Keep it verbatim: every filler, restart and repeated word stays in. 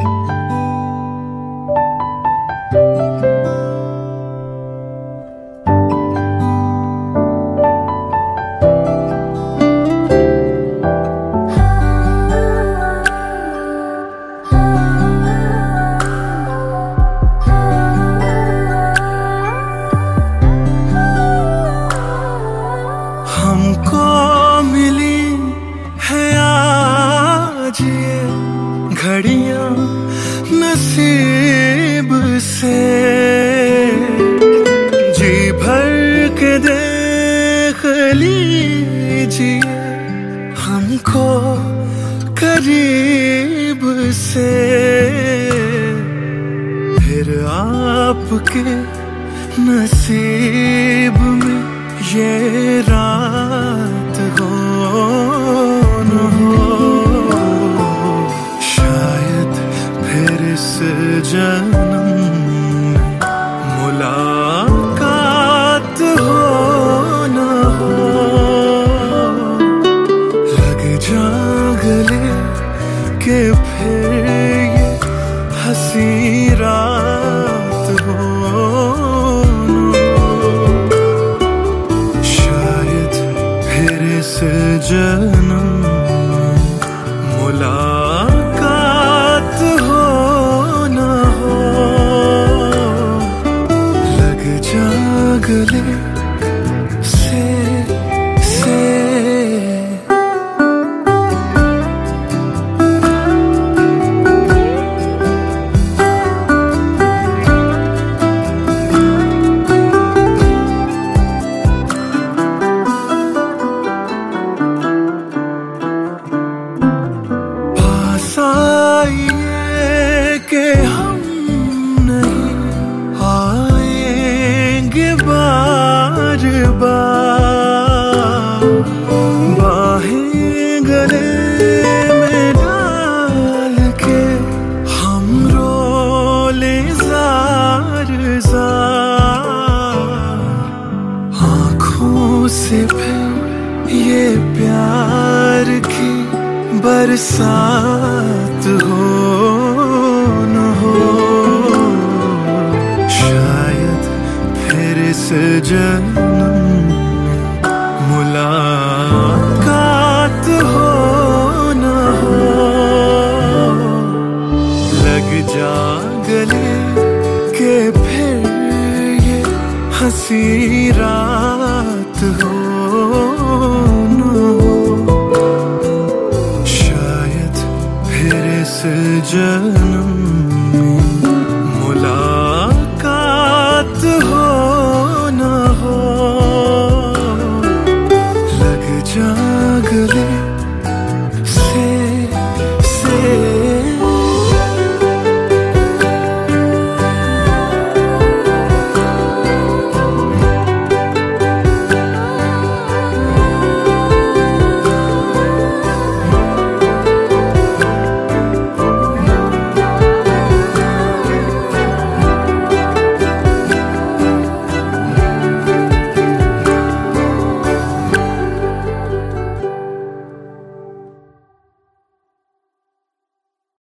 हमको मिली है आज ये घड़ियां नसीब से, जी भर के देख लीजिए हमको करीब से, फिर आपके नसीब में ये रात हो न हो, शायद फिर इस जन्म में मुलाकात हो न हो। लग जा गले के फिर ये हंसी रात हो, इस जन्म मुलाकात हो न हो। लग जा गले से से के हम नहीं आएंगे बार बार, बाहें गले में डाल के हम रोले जार जार, आँखों से फिर ये प्यार की बरसात हो न हो। शायद फिर इस जन्म में मुलाकात हो न हो। लग जा गले के फिर ये हंसी रात हो न हो, इस जन्म